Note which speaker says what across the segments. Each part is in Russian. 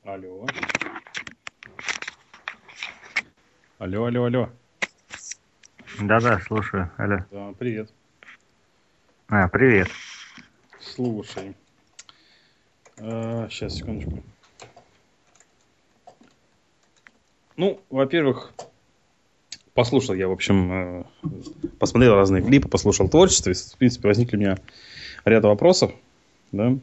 Speaker 1: Алло. Алло, алло, алло.
Speaker 2: Да-да, слушаю. Алло.
Speaker 1: Да, привет.
Speaker 2: Привет.
Speaker 1: Слушай. Сейчас, секундочку. Ну, во-первых, послушал я, в общем, посмотрел разные клипы, послушал творчество, и, в принципе, возникли у меня ряд вопросов, да.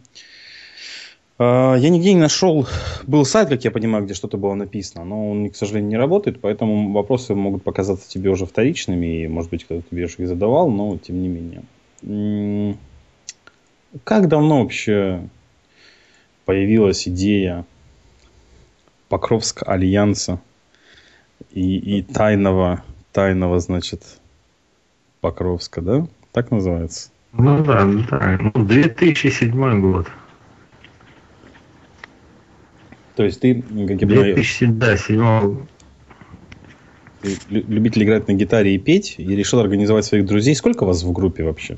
Speaker 1: Я нигде не нашел, был сайт, как я понимаю, где что-то было написано, но он, к сожалению, не работает, поэтому вопросы могут показаться тебе уже вторичными, и, может быть, кто-то тебе уже их задавал, но тем не менее. Как давно вообще появилась идея Покровского альянса и тайного, значит, Покровска, да? Так называется?
Speaker 2: Ну да. 2007 год.
Speaker 1: То есть ты, как я понимаю,
Speaker 2: 2007.
Speaker 1: любитель играть на гитаре и петь, и решил организовать своих друзей. Сколько вас в группе вообще?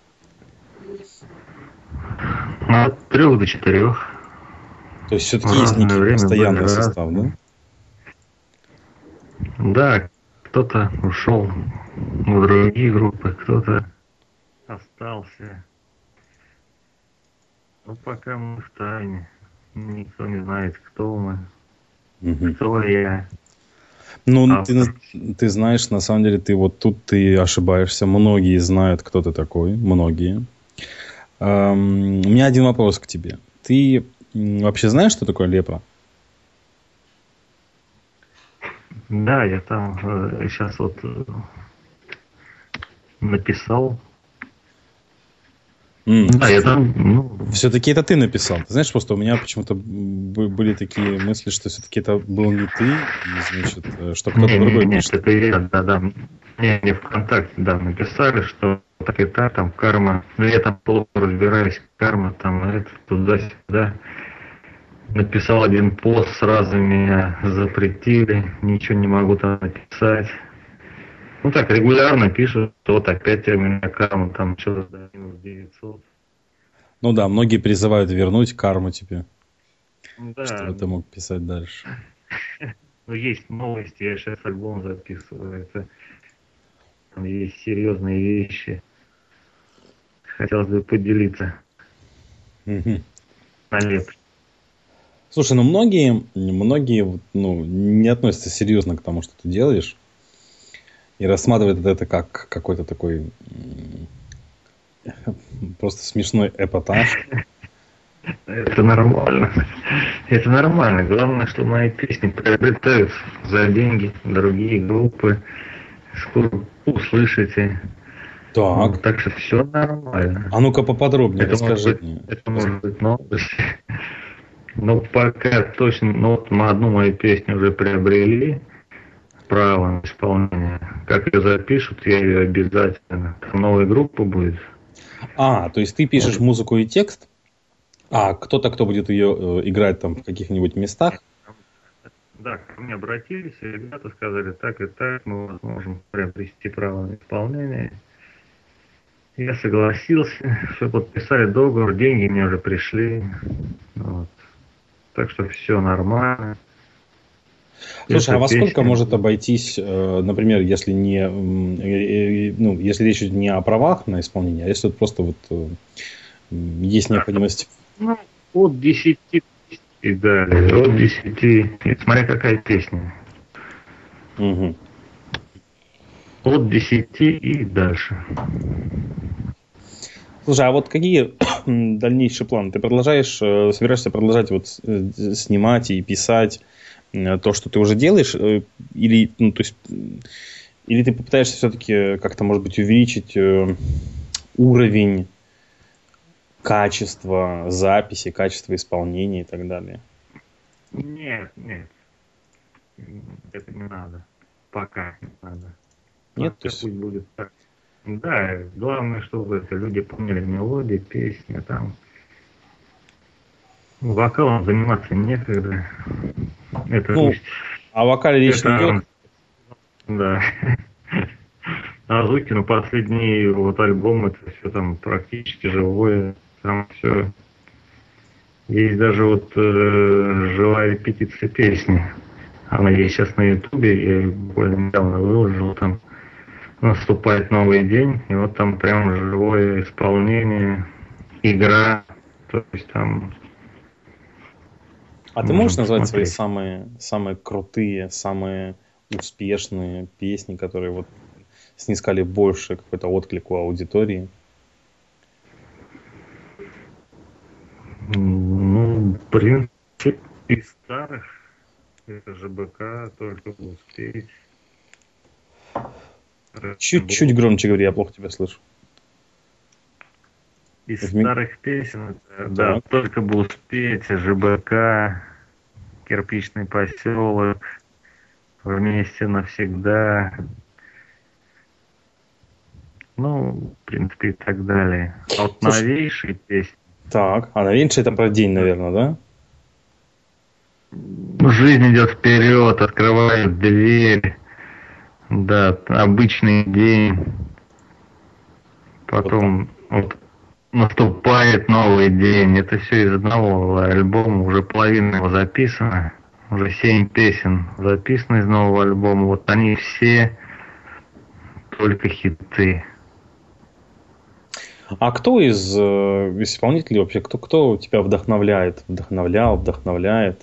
Speaker 2: От 3 до 4.
Speaker 1: То есть все-таки есть некий постоянный состав, да?
Speaker 2: Да, кто-то ушел в другие группы, кто-то остался. Ну, пока мы в тайне. Никто не знает, кто мы, кто я.
Speaker 1: Ну, ты знаешь, на самом деле, ты ошибаешься. Многие знают, кто ты такой. Многие. У меня один вопрос к тебе. Ты вообще знаешь, что такое лепра?
Speaker 2: Да, я там сейчас вот написал. Да, я там...
Speaker 1: Все-таки это ты написал. Ты знаешь, просто у меня почему-то были такие мысли, что все-таки это был не ты, и, значит, что кто-то другой пишет.
Speaker 2: Нет, это я, да. Мне ВКонтакте, да, написали, что так и так, там, карма. Ну, я там плохо разбираюсь, карма, там, это, туда-сюда. Написал один пост, сразу меня запретили, ничего не могу там написать. Ну, так, регулярно пишут, что вот опять у меня карма, там, что-то до минус 900.
Speaker 1: Ну да, многие призывают вернуть карму тебе,
Speaker 2: Да.
Speaker 1: чтобы ты мог писать дальше.
Speaker 2: Ну, есть новости, я сейчас альбом записываю, это там есть серьезные вещи. Хотелось бы поделиться.
Speaker 1: Слушай, ну многие не относятся серьезно к тому, что ты делаешь, и рассматривают это как какой-то такой просто смешной эпатаж.
Speaker 2: Это нормально. Это нормально. Главное, что мои песни приобретают за деньги другие группы. Скоро услышите.
Speaker 1: Так.
Speaker 2: Так что все нормально.
Speaker 1: А ну-ка поподробнее расскажи мне.
Speaker 2: Это может быть новость. Но пока точно, вот одну мою песню уже приобрели право на исполнение. Как ее запишут, я ее обязательно. Там новая группа будет.
Speaker 1: То есть ты пишешь музыку и текст, а кто-то, кто будет ее играть там в каких-нибудь местах?
Speaker 2: Да, ко мне обратились, и ребята сказали, так и так, мы можем приобрести право на исполнение. Я согласился, все подписали договор, деньги мне уже пришли. Вот. Так что все нормально.
Speaker 1: Слушай, а во сколько может обойтись, например, если если речь идет не о правах на исполнение, а если просто есть необходимость?
Speaker 2: Ну, от 10 и далее, от 10, смотря какая песня.
Speaker 1: Угу.
Speaker 2: От 10 и дальше.
Speaker 1: Слушай, а вот какие дальнейшие планы? Ты собираешься продолжать снимать и писать то, что ты уже делаешь, или ты попытаешься все-таки как-то, может быть, увеличить уровень качества записи, качества исполнения и так далее?
Speaker 2: Нет. Это не надо. Пока не надо.
Speaker 1: Нет,
Speaker 2: то есть... Пусть будет так. Да, главное, чтобы люди помнили мелодии, песни, там. Вокалом заниматься некогда.
Speaker 1: о вокале речь не идет?
Speaker 2: Да. А звуки, последний альбом, это все там практически живое, там все Есть даже вот живая репетиция песни. Она есть сейчас на Ютубе, я ее буквально недавно выложил, там наступает новый день, и вот там прям живое исполнение, игра, то есть там
Speaker 1: А ты можешь
Speaker 2: можно
Speaker 1: назвать свои
Speaker 2: посмотреть.
Speaker 1: самые крутые, самые успешные песни, которые вот снискали больше какой-то отклик у аудитории?
Speaker 2: Ну, в принципе, из старых это ЖБК, только бы успеть. Red
Speaker 1: Чуть-чуть
Speaker 2: Bull.
Speaker 1: громче говори, я плохо тебя слышу.
Speaker 2: Из
Speaker 1: В ми-
Speaker 2: старых песен, это, да,
Speaker 1: Так.
Speaker 2: только бы успеть, ЖБК, Кирпичный поселок, Вместе навсегда, ну, в принципе, и так далее. А вот
Speaker 1: Слушай,
Speaker 2: новейшие песни,
Speaker 1: так, а новейший это про день, наверное, да?
Speaker 2: жизнь идет вперед, открывает дверь, да, обычный день,
Speaker 1: Вот так.
Speaker 2: потом вот наступает новый день. Это все из одного альбома, уже половина его записана. Уже 7 песен записаны из нового альбома. Вот они все только хиты.
Speaker 1: А кто из исполнителей вообще, кто тебя вдохновляет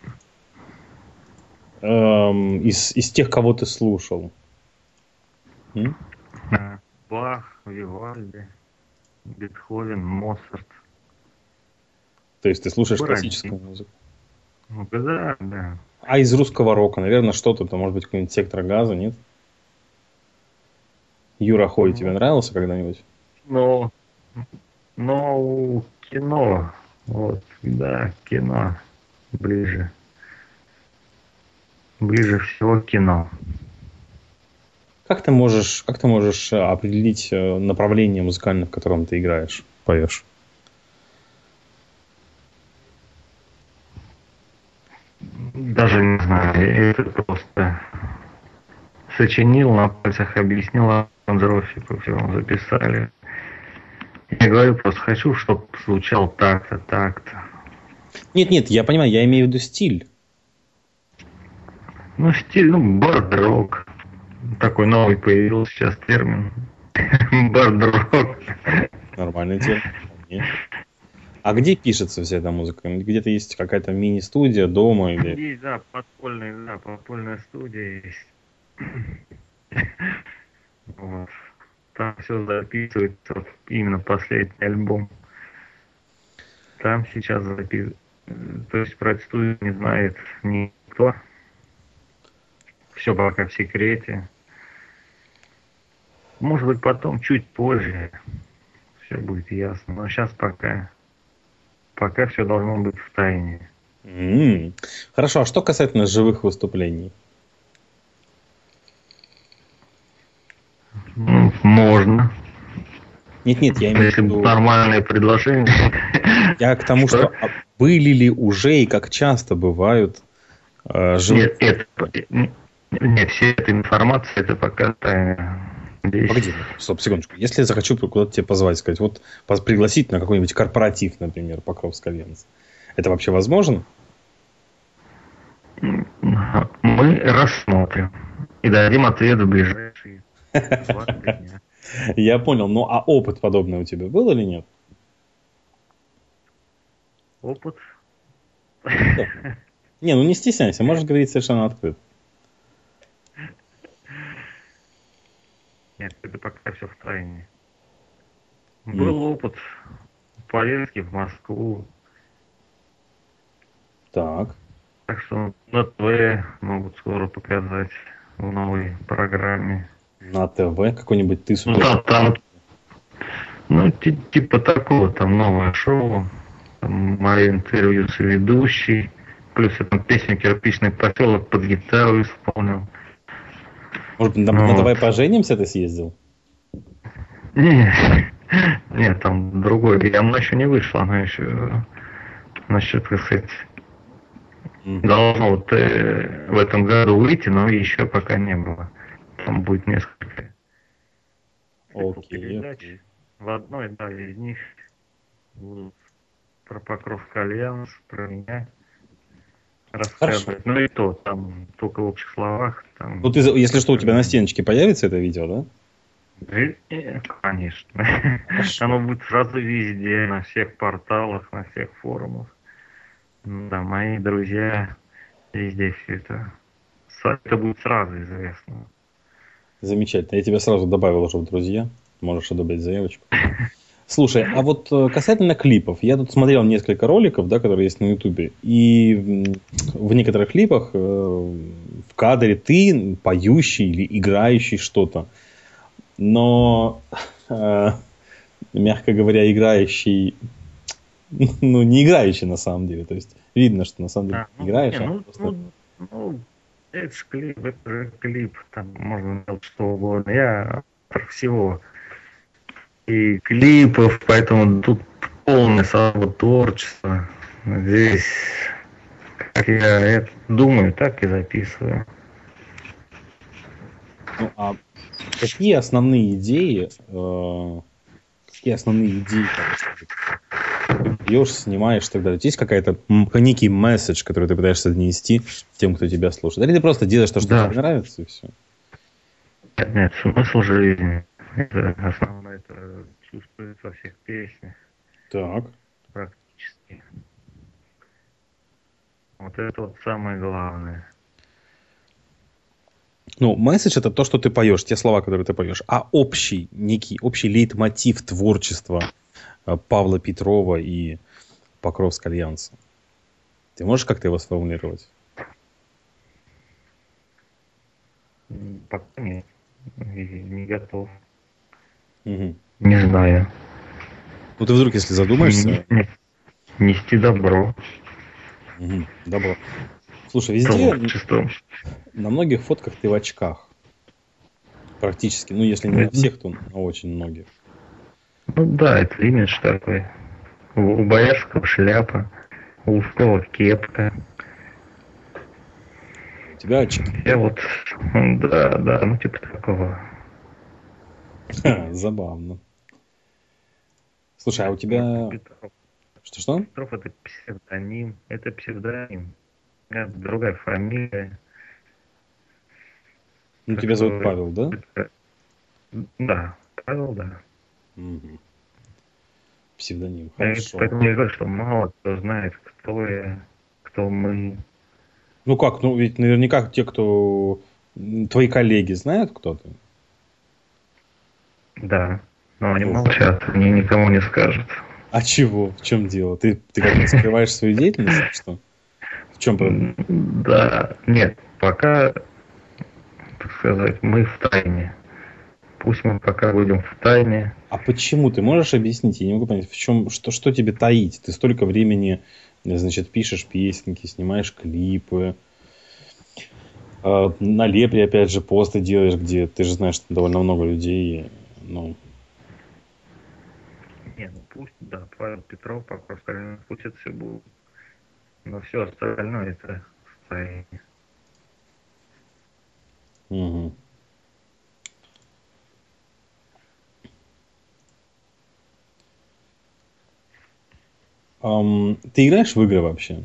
Speaker 1: из тех, кого ты слушал? М?
Speaker 2: Бах, Вивальди, Бетховен, Моцарт.
Speaker 1: То есть ты слушаешь
Speaker 2: Бородин.
Speaker 1: классическую музыку.
Speaker 2: Ну, да, да.
Speaker 1: А из русского рока, наверное, что-то, там, может быть, какой-нибудь «Сектор газа», нет? Юра Хой тебе нравился когда-нибудь?
Speaker 2: Но, но кино, вот, да, кино ближе. Ближе всего кино.
Speaker 1: Как ты можешь определить направление музыкальное, в котором ты играешь, поешь?
Speaker 2: Даже не знаю, это просто сочинил, на пальцах объяснил аранжировщику, все записали. Я говорю, просто хочу, чтобы звучал так-то, так-то.
Speaker 1: Нет, я понимаю, я имею в виду стиль.
Speaker 2: Ну, стиль, ну, бард-рок. Такой новый появился сейчас термин. Бард-рок.
Speaker 1: Нормальный термин. Вполне. А где пишется вся эта музыка? Где-то есть какая-то мини-студия дома или...
Speaker 2: Есть, да, подпольная студия есть. Вот. Там все записывается, вот именно последний альбом. Там сейчас записывается. То есть про эту студию не знает никто. Все пока в секрете. Может быть, потом, чуть позже, все будет ясно. Но сейчас пока все должно быть в тайне.
Speaker 1: Хорошо, а что касательно живых выступлений?
Speaker 2: Ну, можно.
Speaker 1: Нет, я имею в
Speaker 2: Если будет
Speaker 1: виду...
Speaker 2: нормальное предложение.
Speaker 1: Я к тому, что были ли уже и как часто бывают живые...
Speaker 2: Нет, вся эта информация, это пока тайна. Здесь...
Speaker 1: Погоди, стоп, секундочку. Если я захочу куда-то тебя позвать, сказать, вот пригласить на какой-нибудь корпоратив, например, Покровская Ленц, это вообще возможно?
Speaker 2: Мы рассмотрим и дадим ответ в ближайшие 20 дня.
Speaker 1: Я понял. Ну, а опыт подобный у тебя был или нет?
Speaker 2: Опыт?
Speaker 1: Не, ну не стесняйся, можешь говорить совершенно открыто.
Speaker 2: Нет, это пока все в тайне. Был опыт поездки в Москву.
Speaker 1: Так.
Speaker 2: Так что на ТВ могут скоро показать в новой программе.
Speaker 1: На ТВ какой-нибудь ты супер...
Speaker 2: Ну, да, там, ну, типа такого, там новое шоу, там мое интервью с ведущей, плюс я там песню «Кирпичный поселок» под гитару исполнил.
Speaker 1: Может быть, на «Давай поженимся» ты съездил?
Speaker 2: Нет, там другой. Она еще не вышла, она еще, значит, так сказать, должно вот в этом году выйти, но еще пока не было. Там будет несколько передач. В одной, да, из них будут про Покровский альянс, про меня
Speaker 1: Хорошо.
Speaker 2: рассказывать. Ну и то, там только в общих словах. Там,
Speaker 1: Ну, ты, если что, у тебя на стеночке появится это видео, да?
Speaker 2: Конечно.
Speaker 1: Хорошо.
Speaker 2: Оно будет сразу везде, на всех порталах, на всех форумах. Да, мои друзья, везде все это. Это будет сразу известно.
Speaker 1: Замечательно. Я тебя сразу добавил уже в друзья. Можешь одобрить заявочку. Слушай, а вот касательно клипов. Я тут смотрел несколько роликов, да, которые есть на Ютубе. И в некоторых клипах в кадре ты поющий или играющий что-то. Но, мягко говоря, играющий... Ну, не играющий на самом деле. То есть видно, что на самом деле ты играешь.
Speaker 2: Это же клип, это же клип. Там можно делать что угодно. Я автор всего. И клипов, поэтому тут полное свобода творчества. Здесь, как я это думаю, так и записываю.
Speaker 1: Ну, а какие основные идеи, пьешь, снимаешь и так далее? Есть какая-то некий месседж, который ты пытаешься донести тем, кто тебя слушает? Или ты просто делаешь то, что тебе нравится, и все?
Speaker 2: Нет, смысл жизни. Это основное, это чувствуется во всех песнях.
Speaker 1: Так.
Speaker 2: Практически. Вот это вот самое главное.
Speaker 1: Ну, месседж это то, что ты поешь, те слова, которые ты поешь. А общий лейтмотив творчества Павла Петрова и Покровского альянса. Ты можешь как-то его сформулировать?
Speaker 2: Пока нет. Не готов.
Speaker 1: Угу.
Speaker 2: Не знаю.
Speaker 1: Ну, ты вдруг, если задумаешься...
Speaker 2: Нести добро.
Speaker 1: Угу. Добро. Слушай, везде, на многих фотках ты в очках. Практически. Ну, если не на всех, то на очень многих.
Speaker 2: Ну да, это имидж такой. У Боярского шляпа, у Лужкова кепка.
Speaker 1: У тебя очки.
Speaker 2: Я вот, да, ну типа такого.
Speaker 1: Забавно. Слушай, а у тебя...
Speaker 2: Петров.
Speaker 1: Что?
Speaker 2: Петров это псевдоним. Это псевдоним. Это другая фамилия.
Speaker 1: Ну, тебя зовут Павел, да?
Speaker 2: Да, Павел, да.
Speaker 1: Угу. Псевдоним. Хорошо.
Speaker 2: Поэтому я говорю, что мало кто знает, кто я, кто мы.
Speaker 1: Ну как, ну ведь наверняка те, кто... Твои коллеги знают, кто ты?
Speaker 2: Да, но они молчат, они никому не скажут.
Speaker 1: А чего? В чем дело? Ты как-то скрываешь свою деятельность? Что? В чем проблема?
Speaker 2: Да, нет, пока, так сказать, мы в тайне. Пусть мы пока будем в тайне.
Speaker 1: А почему? Ты можешь объяснить? Я не могу понять, в чем, что тебе таить? Ты столько времени, значит, пишешь песенки, снимаешь клипы, на Лепре, опять же, посты делаешь, где ты же знаешь, что довольно много людей. Ну.
Speaker 2: Не, ну пусть, да, Павел Петров, Покровский альянс, пусть это все будет. Но все остальное это в тайне.
Speaker 1: Угу. Ты играешь в игры вообще?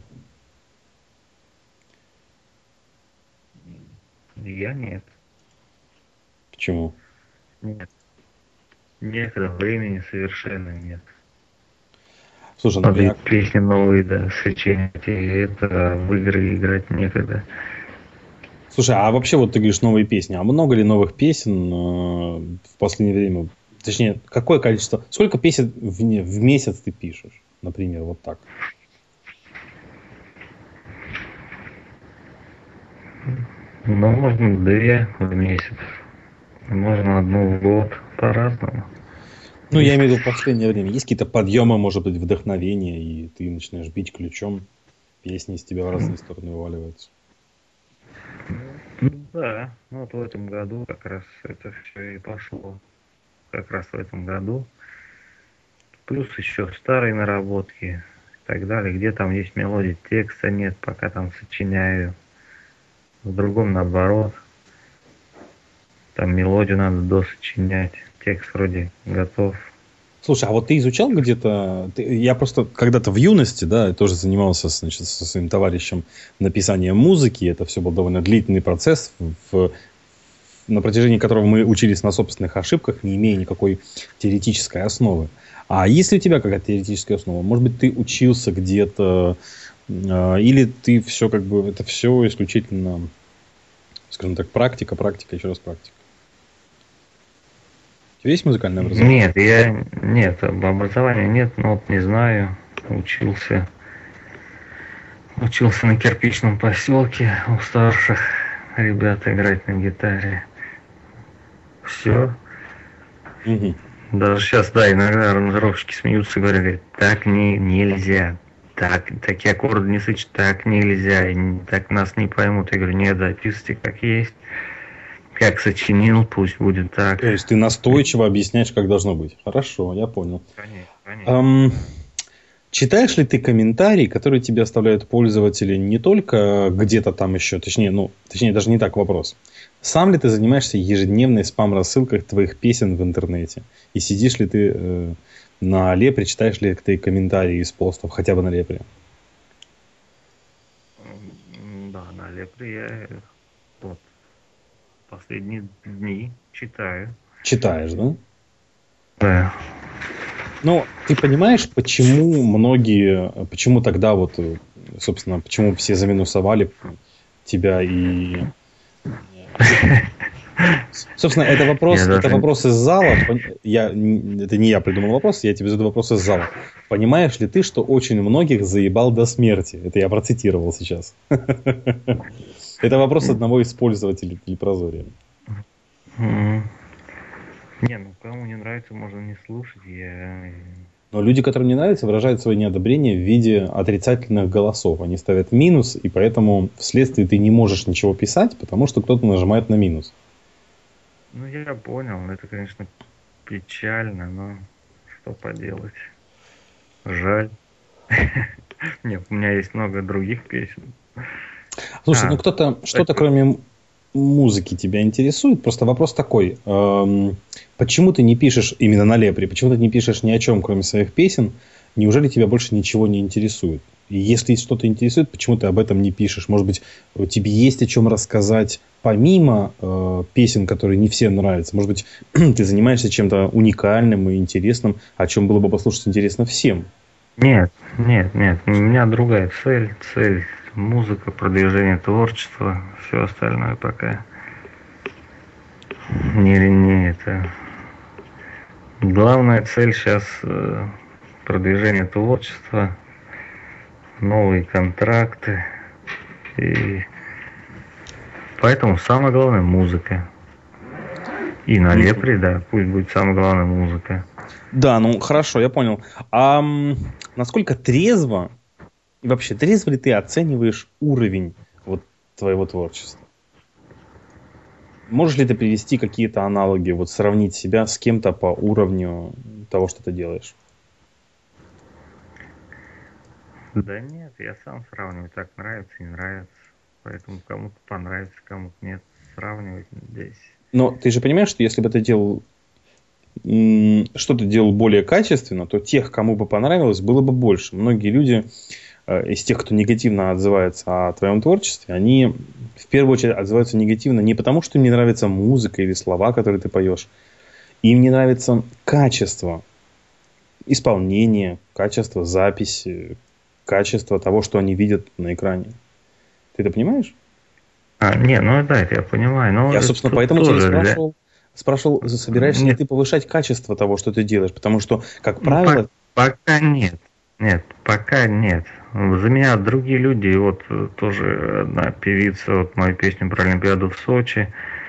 Speaker 2: Я нет.
Speaker 1: Почему?
Speaker 2: Нет. Некогда, времени совершенно нет.
Speaker 1: Слушай,
Speaker 2: например... Песни новые, да, сочинять, и это в игры играть некогда.
Speaker 1: Слушай, а вообще вот ты говоришь новые песни, а много ли новых песен в последнее время? Точнее, какое количество, сколько песен в месяц ты пишешь, например, вот так?
Speaker 2: Ну, можно 2 в месяц. Можно 1 в год. По-разному.
Speaker 1: Ну, я имею в виду в последнее время. Есть какие-то подъемы, может быть, вдохновения, и ты начинаешь бить ключом, песни из тебя в разные стороны вываливаются.
Speaker 2: Да, ну вот в этом году как раз это все и пошло. Как раз в этом году. Плюс еще старые наработки и так далее. Где там есть мелодия, текста нет, пока там сочиняю. В другом наоборот. Там мелодию надо досочинять. Текст вроде готов.
Speaker 1: Слушай, а вот ты изучал где-то... Я просто когда-то в юности, да, тоже занимался, значит, со своим товарищем написанием музыки. Это все был довольно длительный процесс, на протяжении которого мы учились на собственных ошибках, не имея никакой теоретической основы. А есть ли у тебя какая-то теоретическая основа? Может быть, ты учился где-то, или ты все как бы... Это все исключительно, скажем так, практика, еще раз практика. У тебя есть музыкальное образование?
Speaker 2: Нет, образования нет, но вот не знаю. Учился на кирпичном поселке у старших ребят играть на гитаре. Все.
Speaker 1: Угу.
Speaker 2: Даже сейчас, да, иногда аранжировщики смеются, говорят, так нельзя. Такие аккорды не слышать, так нельзя. Так нас не поймут. Я говорю, нет, записывайте как есть. Как сочинил, пусть будет так.
Speaker 1: То есть ты настойчиво объясняешь, как должно быть. Хорошо, я понял.
Speaker 2: Конечно.
Speaker 1: Читаешь ли ты комментарии, которые тебе оставляют пользователи не только где-то там еще, точнее, даже не так вопрос. Сам ли ты занимаешься ежедневной спам-рассылкой твоих песен в интернете? И сидишь ли ты на Лепре, читаешь ли ты комментарии из постов, хотя бы на Лепре?
Speaker 2: Да, на Лепре я вот последние дни читаю.
Speaker 1: Читаешь, да?
Speaker 2: Да.
Speaker 1: Ну, ты понимаешь, почему тогда вот, собственно, почему все заминусовали тебя и... Собственно, это вопрос из зала. Это не я придумал вопрос, я тебе задаю вопрос из зала. Понимаешь ли ты, что очень многих заебал до смерти? Это я процитировал сейчас. Это вопрос одного из пользователей Телепрозория.
Speaker 2: Не, кому не нравится, можно не слушать.
Speaker 1: Но люди, которым не нравится, выражают свое неодобрение в виде отрицательных голосов. Они ставят минус, и поэтому вследствие ты не можешь ничего писать, потому что кто-то нажимает на минус.
Speaker 2: Ну, я понял. Это, конечно, печально, но что поделать. Жаль. Нет, у меня есть много других песен.
Speaker 1: Слушай, что-то кроме музыки тебя интересует? Просто вопрос такой. Почему ты не пишешь именно на Лепре? Почему ты не пишешь ни о чем, кроме своих песен? Неужели тебя больше ничего не интересует? И если что-то интересует, почему ты об этом не пишешь? Может быть, тебе есть о чем рассказать помимо песен, которые не всем нравятся? Может быть, ты занимаешься чем-то уникальным и интересным, о чем было бы послушать интересно всем?
Speaker 2: Нет. У меня другая цель. Музыка, продвижение творчества. Все остальное пока не это. Главная цель сейчас продвижение творчества, новые контракты. И поэтому самое главное музыка. И на Лепре, да, пусть будет самое главное музыка.
Speaker 1: Да, хорошо, я понял. А насколько трезво, и вообще трезво ли ты оцениваешь уровень вот твоего творчества? Можешь ли ты привести какие-то аналоги, вот сравнить себя с кем-то по уровню того, что ты делаешь?
Speaker 2: Да нет, я сам сравниваю, так нравится, не нравится. Поэтому кому-то понравится, кому-то нет. Сравнивать здесь.
Speaker 1: Но ты же понимаешь, что если бы ты делал что-то делал более качественно, то тех, кому бы понравилось, было бы больше. Многие люди из тех, кто негативно отзывается о твоем творчестве, они в первую очередь отзываются негативно не потому, что им не нравится музыка или слова, которые ты поешь. Им не нравится качество исполнения, качество записи, качество того, что они видят на экране. Ты это понимаешь?
Speaker 2: Да, это я понимаю. Но
Speaker 1: я, собственно, поэтому тебя спрашивал, собираешься ли ты повышать качество того, что ты делаешь? Потому что, как правило...
Speaker 2: Пока нет. Нет, пока нет. За меня другие люди, вот тоже одна певица, вот мою песню про Олимпиаду в Сочи,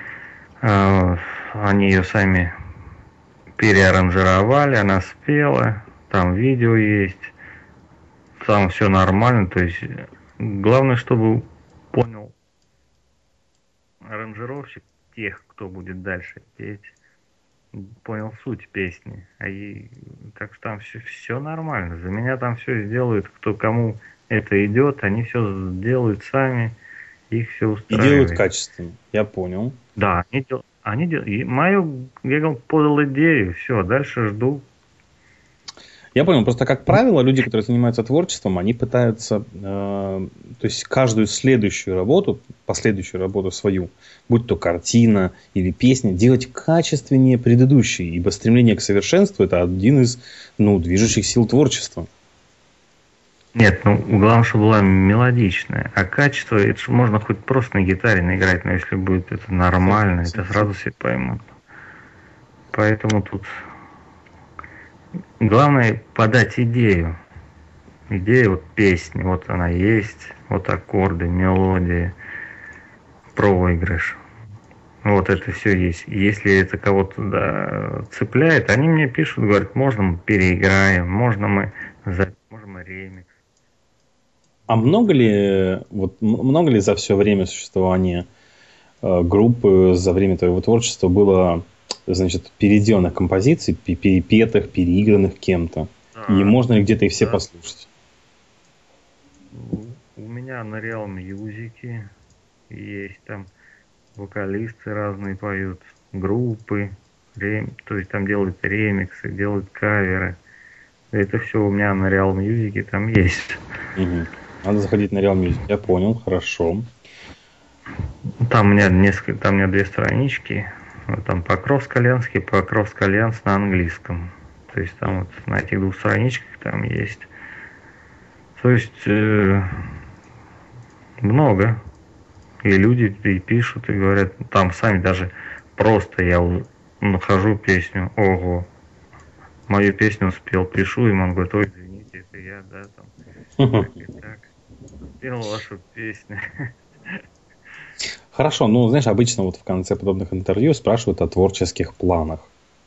Speaker 2: они ее сами переаранжировали, она спела, там видео есть, там все нормально, то есть главное, чтобы понял аранжировщик тех, кто будет дальше петь, понял суть песни. Так что там все нормально. За меня там все сделают, кому это идет, они все делают сами, их все устраивает.
Speaker 1: И делают качественно, я понял.
Speaker 2: Да, они делают. Я подал идею, все, дальше жду.
Speaker 1: Я понял, просто как правило, люди, которые занимаются творчеством, они пытаются, то есть каждую следующую работу, последующую работу свою, будь то картина или песня, делать качественнее предыдущей, ибо стремление к совершенству – это один из, движущих сил творчества.
Speaker 2: Нет, главное, чтобы была мелодичная. А качество, это же можно хоть просто на гитаре наиграть, но если будет это нормально, это сразу все поймут. Поэтому тут главное подать идею. Идея вот песни, вот она есть, вот аккорды, мелодии, проигрыш. Вот это все есть. Если это кого-то цепляет, они мне пишут, говорят, можно мы переиграем, можно мы ремикс.
Speaker 1: А много ли за все время существования группы, за время твоего творчества было, значит, переделанных композиций, перепетых, переигранных кем-то? И можно ли где-то их все послушать?
Speaker 2: У меня на Real Music есть там вокалисты разные поют, группы, то есть там делают ремиксы, делают каверы. Это все у меня на Real Music там есть.
Speaker 1: Угу. Надо заходить на Real Music. Я понял, хорошо.
Speaker 2: Там у меня там у меня 2 странички. Там Покровск-Ленский, Покровск-Ленс на английском. То есть там вот на этих 2 страничках там есть. То есть много. И люди и пишут, и говорят, там сами даже просто я нахожу песню, ого, мою песню спел, пишу им, он говорит, ой, извините, это я, да, там, так, спел вашу песню.
Speaker 1: Хорошо, знаешь, обычно вот в конце подобных интервью спрашивают о творческих планах.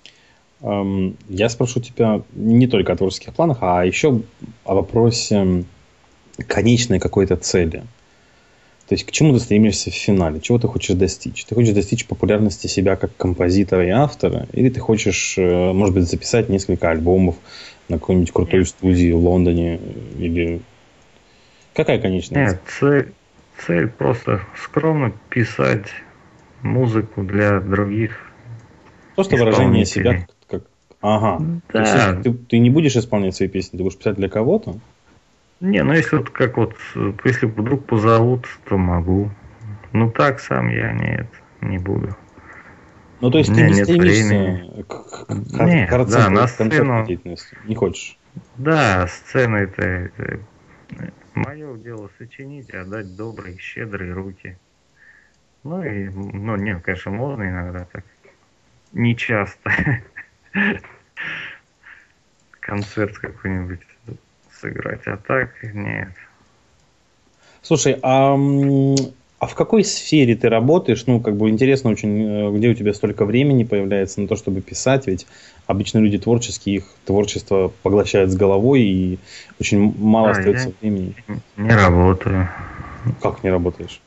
Speaker 1: Я спрошу тебя не только о творческих планах, а еще о вопросе конечной какой-то цели. То есть, к чему ты стремишься в финале? Чего ты хочешь достичь? Ты хочешь достичь популярности себя как композитора и автора? Или ты хочешь, может быть, записать несколько альбомов на какой-нибудь крутой студии в Лондоне? Или какая конечная цель?
Speaker 2: Нет, цель просто скромно писать музыку для других.
Speaker 1: Просто выражение себя как... Ага.
Speaker 2: Да.
Speaker 1: То есть, ты не будешь исполнять свои песни, ты будешь писать для кого-то?
Speaker 2: Не, если если вдруг позовут, то могу. Так сам я не буду.
Speaker 1: То есть ты не стремишься к
Speaker 2: на сцену
Speaker 1: деятельности? Не хочешь?
Speaker 2: Да, сцена это мое дело сочинить и отдать добрые, щедрые руки. Нет, конечно, можно иногда так. Не часто. Концерт какой-нибудь сыграть, а так нет.
Speaker 1: Слушай, а в какой сфере ты работаешь? Интересно очень, где у тебя столько времени появляется на то, чтобы писать, ведь обычно люди творческие, их творчество поглощает с головой, и очень мало остается времени.
Speaker 2: Не работаю.
Speaker 1: Как не работаешь?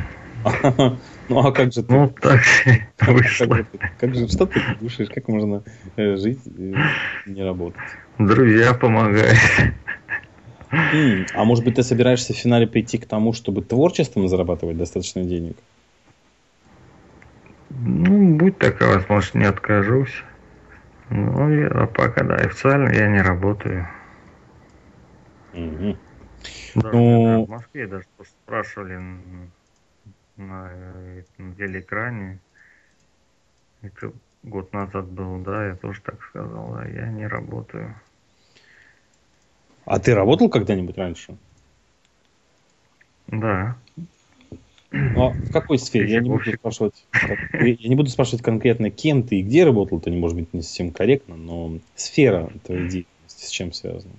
Speaker 1: А как же ты?
Speaker 2: Так вышло.
Speaker 1: Что ты слушаешь? Как можно жить и не работать?
Speaker 2: Друзья помогают.
Speaker 1: А может быть, ты собираешься в финале прийти к тому, чтобы творчеством зарабатывать достаточно денег?
Speaker 2: Будь такая возможность, не откажусь. Пока, официально я не работаю.
Speaker 1: Угу.
Speaker 2: В Москве даже спрашивали на телеэкране. Это год назад был, я тоже так сказал, я не работаю.
Speaker 1: А ты работал когда-нибудь раньше?
Speaker 2: Да.
Speaker 1: А в какой сфере? Я не буду спрашивать конкретно, кем ты и где работал, это не может быть не совсем корректно, но сфера твоей деятельности с чем связана?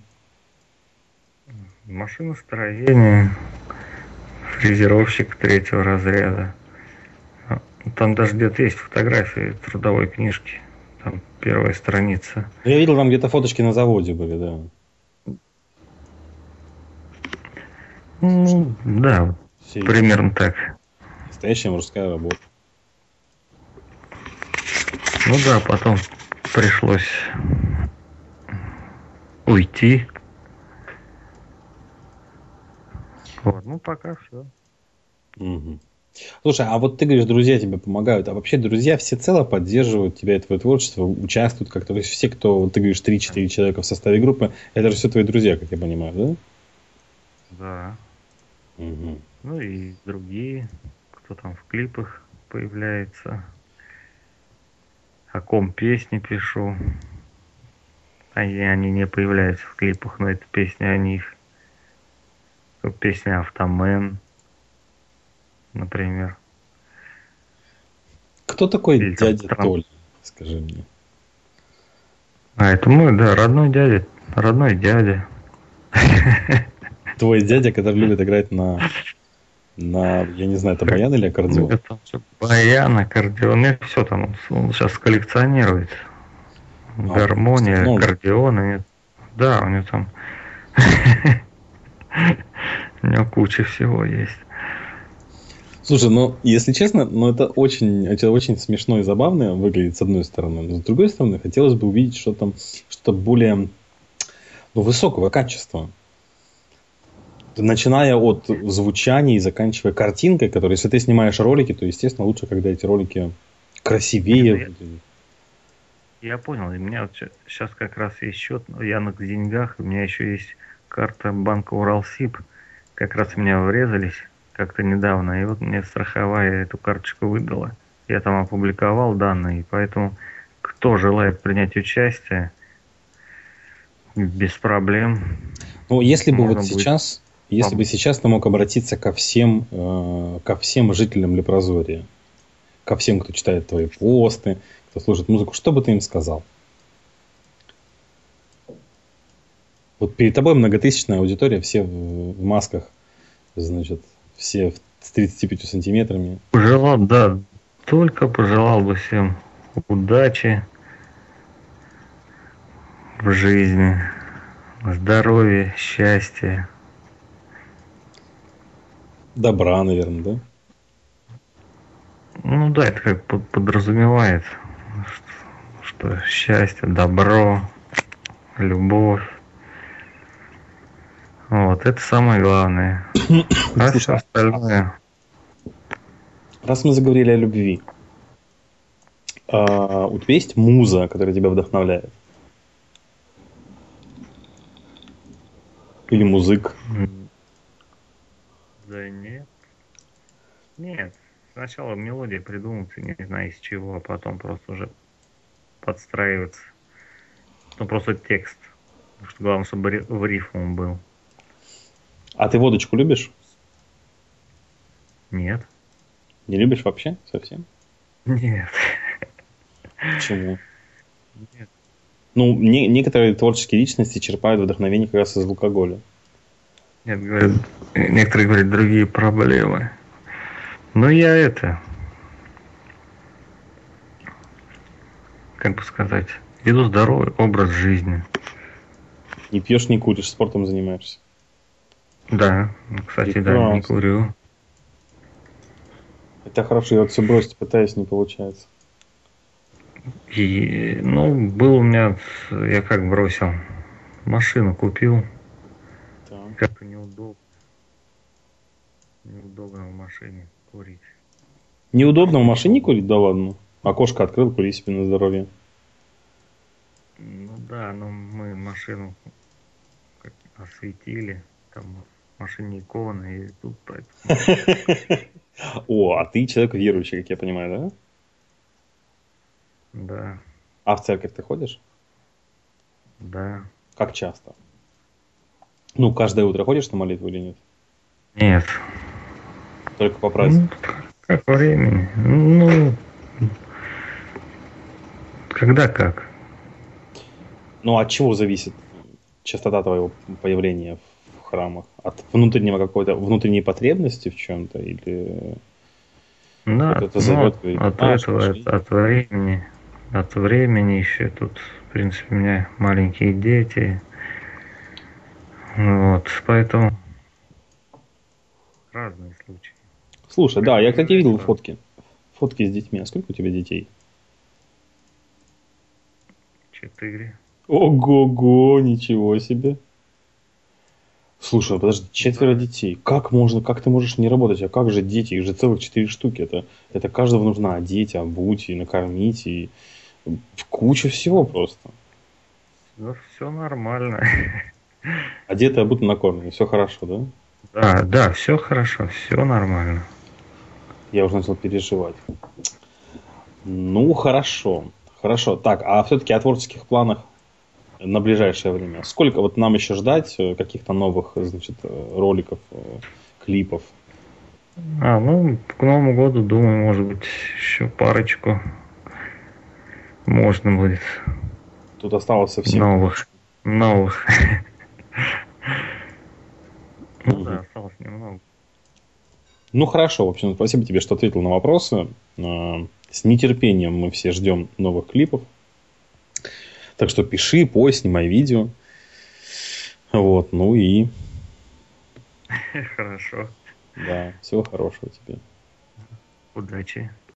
Speaker 2: Машиностроение, фрезеровщик 3-го разряда. Там даже где-то есть фотографии трудовой книжки. Там 1-я страница.
Speaker 1: Я видел, там где-то фоточки на заводе были, да.
Speaker 2: Да, примерно так.
Speaker 1: Настоящая мужская работа.
Speaker 2: Потом пришлось уйти. Пока все.
Speaker 1: Угу. Слушай, а вот ты говоришь, друзья тебе помогают, а вообще друзья всецело поддерживают тебя и твое творчество, участвуют как-то. То есть все, кто, вот ты говоришь, 3-4 человека в составе группы, это же все твои друзья, как я понимаю, да?
Speaker 2: Да.
Speaker 1: Мгм.
Speaker 2: Ну и другие, кто там в клипах появляется, о ком песни пишу. Они не появляются в клипах, но это песня о них. Песня Автомен, например.
Speaker 1: Кто такой
Speaker 2: Или там
Speaker 1: дядя Толя, скажи мне?
Speaker 2: А это мой, да, родной дядя.
Speaker 1: Твой дядя, который любит играть я не знаю, это баян или аккордеон?
Speaker 2: Это баян, аккордеон, и все там. Он сейчас коллекционирует. Гармония,
Speaker 1: Много.
Speaker 2: аккордеон. Да, у него там у него куча всего есть.
Speaker 1: Слушай, ну, если честно, ну, это очень смешно и забавно выглядит с одной стороны. Но с другой стороны, хотелось бы увидеть что-то более, ну, высокого качества. Начиная от звучания и заканчивая картинкой, которая, если ты снимаешь ролики, то, естественно, лучше, когда эти ролики красивее выглядят.
Speaker 2: Я понял, и у меня вот сейчас как раз есть счет в Яндекс.Деньгах, у меня еще есть карта банка Уралсиб, как раз у меня врезались как-то недавно, и вот мне страховая эту карточку выдала. Я там опубликовал данные, поэтому кто желает принять участие, без проблем.
Speaker 1: Ну, если бы
Speaker 2: можно
Speaker 1: вот сейчас, если бы сейчас ты мог обратиться ко всем жителям Лепрозория, ко всем, кто читает твои посты, кто слушает музыку, что бы ты им сказал? Вот перед тобой многотысячная аудитория, все в масках, значит, все с 35 сантиметрами.
Speaker 2: Пожелал, да, только пожелал бы всем удачи в жизни, здоровья, счастья.
Speaker 1: Добра, наверное, да?
Speaker 2: Ну да, это как подразумевает, что счастье, добро, любовь. Вот, это самое главное. А все остальное.
Speaker 1: Раз мы заговорили о любви, у тебя есть муза, которая тебя вдохновляет? Или музык?
Speaker 2: Да нет. Нет. Сначала мелодия придумывается, не знаю из чего, а потом просто уже подстраиваться. Ну, просто текст. Потому что главное, чтобы в рифму был.
Speaker 1: А ты водочку любишь?
Speaker 2: Нет.
Speaker 1: Не любишь вообще совсем?
Speaker 2: Нет.
Speaker 1: Почему?
Speaker 2: Нет.
Speaker 1: Ну, некоторые творческие личности черпают вдохновение как раз из алкоголя.
Speaker 2: Нет, говорят, некоторые говорят, другие проблемы. Но я как бы сказать, веду здоровый образ жизни.
Speaker 1: Не пьешь, не куришь, спортом занимаешься.
Speaker 2: Да, кстати,
Speaker 1: Прекрасно.
Speaker 2: да, не курю.
Speaker 1: Это хорошо, я вот все бросить пытаюсь, не получается.
Speaker 2: И, ну, был у меня, я как бросил, машину купил.
Speaker 1: Так.
Speaker 2: Как-то неудобно. Неудобно в машине курить.
Speaker 1: Неудобно в машине курить? Да ладно. Окошко открыл, кури себе на здоровье.
Speaker 2: Ну да, но мы машину осветили. Там в машине икона, и тут поэтому...
Speaker 1: О, а ты человек верующий, как я понимаю, да?
Speaker 2: Да,
Speaker 1: А в церковь ты ходишь?
Speaker 2: да.
Speaker 1: Как часто? Ну, каждое утро ходишь на молитву или нет?
Speaker 2: Нет.
Speaker 1: Только по празднику?
Speaker 2: Как времени? Ну, когда как.
Speaker 1: Ну, от чего зависит частота твоего появления в храмах? От внутренней потребности в чем-то? Или
Speaker 2: Да,
Speaker 1: вот это зовет, говорит,
Speaker 2: от времени еще тут, в принципе, у меня маленькие дети. Вот, поэтому разные случаи.
Speaker 1: Слушай, да, я, кстати, видел фотки. Фотки с детьми. А сколько у тебя детей?
Speaker 2: 4.
Speaker 1: Ого-го, ничего себе. Слушай, подожди, 4 детей. Как ты можешь не работать? А как же дети? Их же целых 4 штуки. Это каждого нужно одеть, обуть и накормить, и куча всего просто.
Speaker 2: Да, все нормально.
Speaker 1: Одеты, обуты, накормлены. Все хорошо, да?
Speaker 2: Да, да, все хорошо, все нормально.
Speaker 1: Я уже начал переживать. Ну, хорошо. Хорошо. Так, а все-таки о творческих планах на ближайшее время. Сколько вот нам еще ждать каких-то новых, значит, роликов, клипов?
Speaker 2: Ну, к Новому году, думаю, может быть, еще парочку можно будет
Speaker 1: Тут осталось совсем...
Speaker 2: новых. Новых. Ну
Speaker 1: Мгм.
Speaker 2: да, осталось немного.
Speaker 1: Ну, хорошо. В общем, спасибо тебе, что ответил на вопросы. С нетерпением мы все ждем новых клипов. Так что пиши, пой, снимай видео. Вот, ну и
Speaker 2: Хорошо.
Speaker 1: да, всего хорошего тебе.
Speaker 2: Удачи.